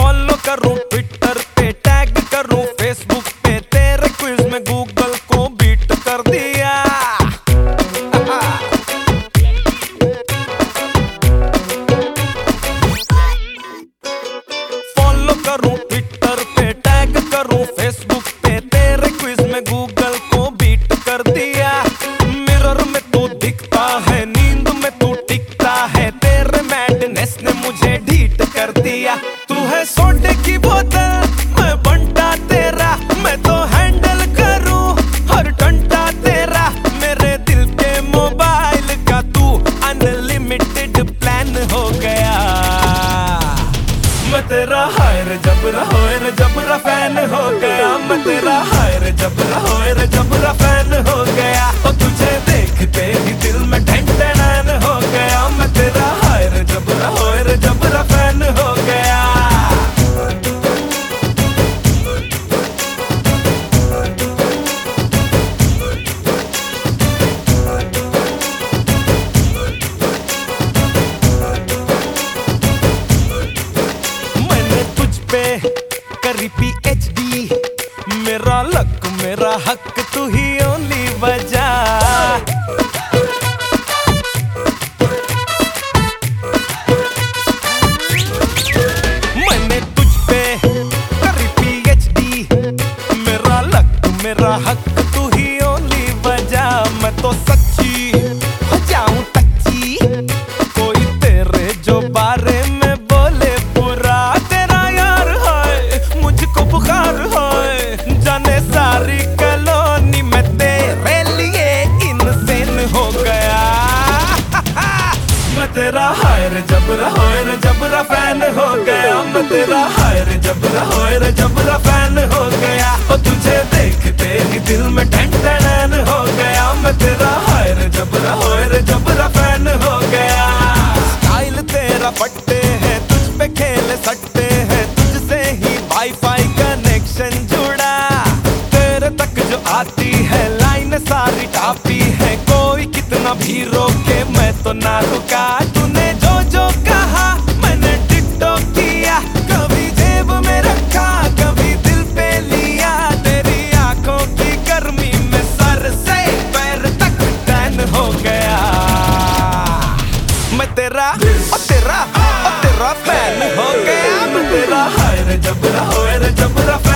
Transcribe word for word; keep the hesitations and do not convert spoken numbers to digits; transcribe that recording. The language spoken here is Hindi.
फॉलो करूं ट्विटर पे, टैग करूं फेसबुक पे, तेरे क्विज में गूगल को बीट कर दिया। फॉलो करूं ट्विटर पे, टैग करूं फेसबुक पे, तेरे क्विज में गूगल को बीट कर दिया। मिरर में तू दिखता है, नींद में तू टिकता है, तेरे मैडनेस ने मुझे ढीठ कर दिया। तू है सोडे की बोतल, मैं बंटा तेरा, मैं तो हैंडल करूं हर घंटा तेरा। मेरे दिल के मोबाइल का तू अनलिमिटेड प्लान हो गया। मैं तेरा हाय रे जबरा होए रे जबरा फैन हो गया। मैं तेरा हाय रे जबरा होए रे जबरा फैन हो गया। और तुझे देखते ही दिल में ढंढन हो गया। मैं तेरा हाय रे जबरा होए रे जबरा फैन हो गया। मैंने तुझ पे करी पीएचडी, मेरा लक मेरा हक तू ही ओनली वजह। मैंने तुझ पे करी पीएचडी, मेरा लक मेरा हक तू ही ओनली वजह। मैं तो सच्ची हो जाऊं टच्ची, कोई तेरे जो बारे में बोले बुरा। तेरा यार है मुझको बुखार है, जाने सारी कॉलोनी में तेरे लिए इनसेन हो गया। मैं तेरा हाय रे जबरा होए रे जबरा फैन हो गया। मैं तेरा हाय रे जबरा होए रे जबरा फैन हो गया। और तुझे देखते ही दिल में ढंढन हो गया। मैं तेरा हाय रे जबरा होए रे जबरा फैन हो गया। स्टाइल तेरा फट्टे है, तुझ पे खेल सट्टे हैं, तुझसे ही वाईफाई कनेक्शन जुड़ा। तेरे तक जो आती है लाइन सारी टापी है, कोई कितना भी रोके मैं तो ना रुका। तूने जो जो कहा मैंने टिकटॉ किया, कभी जेब में रखा कभी दिल पे लिया। तेरी आंखों की गर्मी में सर से पैर तक टैन हो गया। मैं तेरा और तेरा और तेरा फैन हो गया। मैं तेरा हाय रे जबरा होए रे जबरा